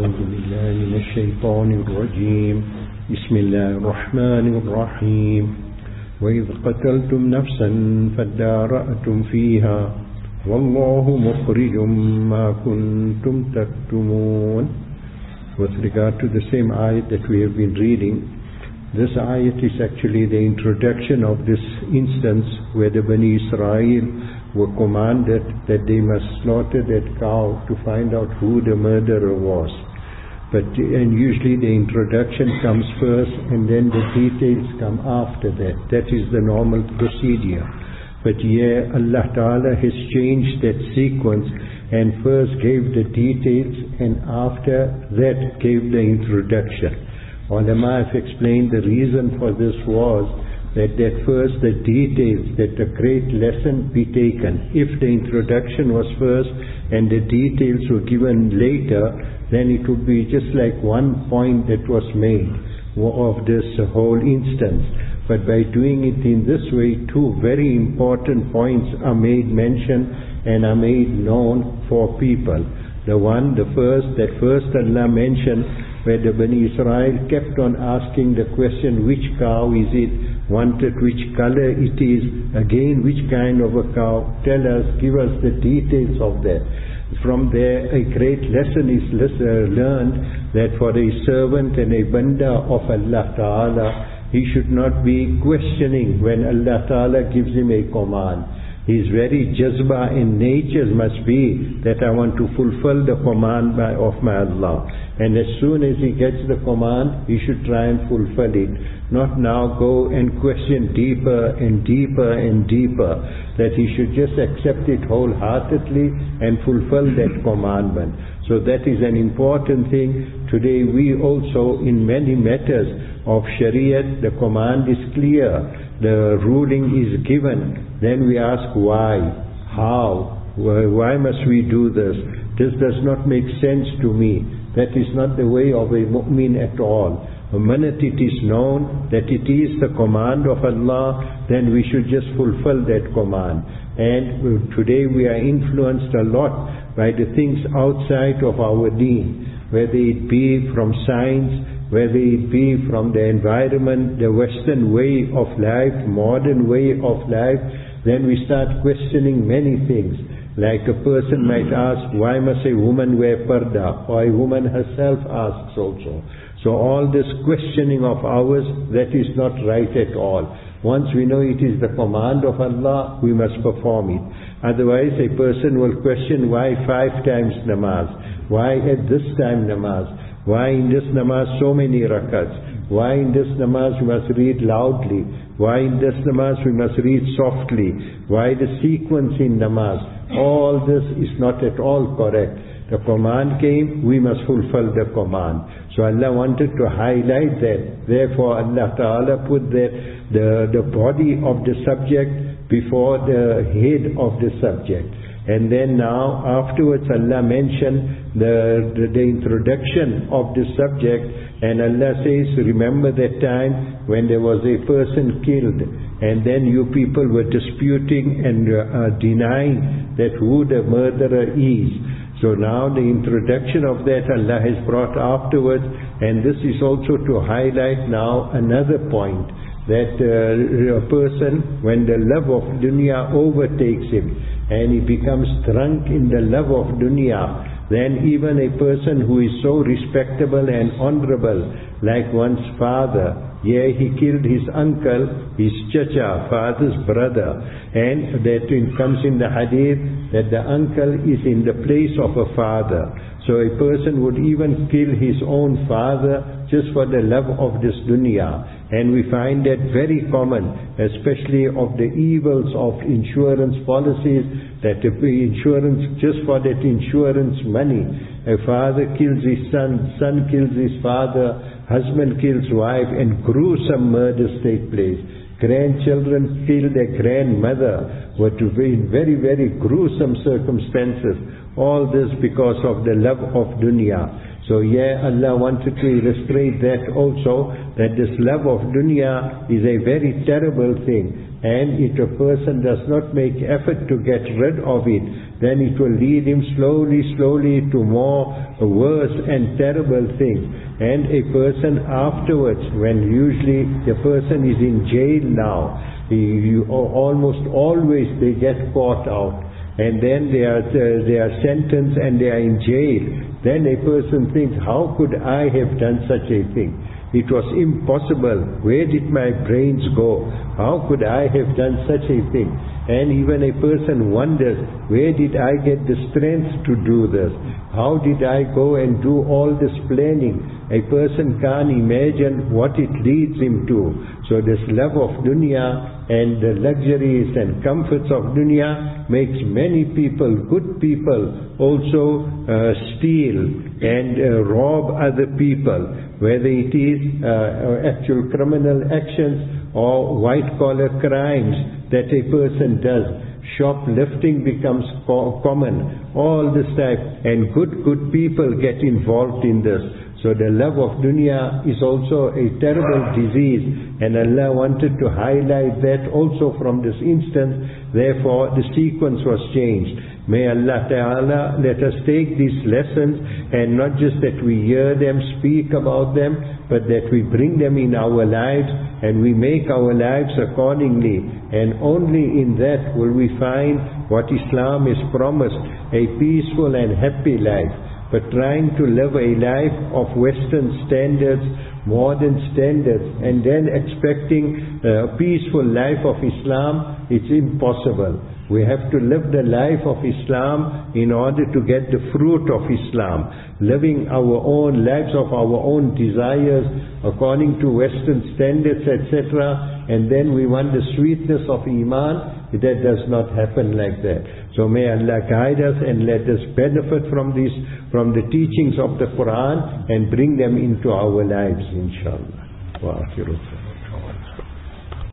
أعوذ بالله من الشيطان الرجيم بسم الله الرحمن الرحيم وإذ قتلتم نفسا فادارأتم فيها والله مخرج ما كنتم تكتمون. With regard to the same ayat that we have been reading, this ayat is actually the introduction of this instance where the Bani Israel were commanded that they must slaughter that cow to find out who the murderer was. And usually the introduction comes first and then the details come after that. That is the normal procedure. But here Allah Ta'ala has changed that sequence and first gave the details and after that gave the introduction. Ulama have explained the reason for this was that first the details, that a great lesson be taken. If the introduction was first and the details were given later, then it would be just like one point that was made of this whole instance. But by doing it in this way, two very important points are made mention and are made known for people. The first Allah mentioned where the Bani Israel kept on asking the question, which cow is it? Wanted which color it is, again which kind of a cow, tell us, give us the details of that. From there a great lesson is learned that for a servant and a banda of Allah Ta'ala, he should not be questioning when Allah Ta'ala gives him a command. His very jazba in nature must be that I want to fulfill the command of my Allah. And as soon as he gets the command, he should try and fulfill it. Not now go and question deeper and deeper and deeper. That he should just accept it wholeheartedly and fulfill that commandment. So that is an important thing. Today we also, in many matters of Shariat, the command is clear. The ruling is given. Then we ask why, how, why must we do this? This does not make sense to me. That is not the way of a mu'min at all. The minute it is known that it is the command of Allah, then we should just fulfill that command. And today we are influenced a lot by the things outside of our deen, whether it be from science, whether it be from the environment, the Western way of life, modern way of life. Then we start questioning many things. Like a person might ask, why must a woman wear parda? Or a woman herself asks also. So all this questioning of ours, that is not right at all. Once we know it is the command of Allah, we must perform it. Otherwise a person will question, why 5 times namaz? Why at this time namaz? Why in this namaz so many rakats? Why in this namaz we must read loudly? Why in this namaz we must read softly? Why the sequence in namaz? All this is not at all correct. The command came, we must fulfill the command. So Allah wanted to highlight that. Therefore Allah Ta'ala put the body of the subject before the head of the subject. And then now afterwards Allah mentioned the introduction of the subject, and Allah says, remember that time when there was a person killed and then you people were disputing and denying that who the murderer is. So now the introduction of that Allah has brought afterwards, and this is also to highlight now another point, that a person, when the love of dunya overtakes him and he becomes drunk in the love of dunya, then even a person who is so respectable and honorable, like one's father, he killed his uncle, his chacha, father's brother, and that comes in the hadith that the uncle is in the place of a father. So a person would even kill his own father just for the love of this dunya. And we find that very common, especially of the evils of insurance policies, that the insurance, just for that insurance money, a father kills his son, son kills his father, husband kills wife, and gruesome murders take place. Grandchildren kill their grandmother, were to be in very, very gruesome circumstances. All this because of the love of dunya. So Allah wanted to illustrate that also, that this love of dunya is a very terrible thing, and if a person does not make effort to get rid of it, then it will lead him slowly to more worse and terrible things. And a person afterwards, when usually the person is in jail now, almost always they get caught out, and then they are sentenced and they are in jail. Then a person thinks, how could I have done such a thing? It was impossible. Where did my brains go? How could I have done such a thing? And even a person wonders, where did I get the strength to do this? How did I go and do all this planning? A person can't imagine what it leads him to. So this love of dunya and the luxuries and comforts of dunya makes many people, good people, also steal and rob other people, whether it is actual criminal actions or white-collar crimes that a person does. Shoplifting becomes common, all this type, and good people get involved in this. So the love of dunya is also a terrible disease, and Allah wanted to highlight that also from this instance. Therefore the sequence was changed. May Allah Ta'ala let us take these lessons, and not just that we hear them, speak about them, but that we bring them in our lives and we make our lives accordingly. And only in that will we find what Islam has promised, a peaceful and happy life. But trying to live a life of Western standards, modern standards, and then expecting a peaceful life of Islam, it's impossible. We have to live the life of Islam in order to get the fruit of Islam. Living our own lives of our own desires according to Western standards, etc., and then we want the sweetness of Iman, that does not happen like that. So may Allah guide us and let us benefit from the teachings of the Quran and bring them into our lives, inshallah. Wa akhiru.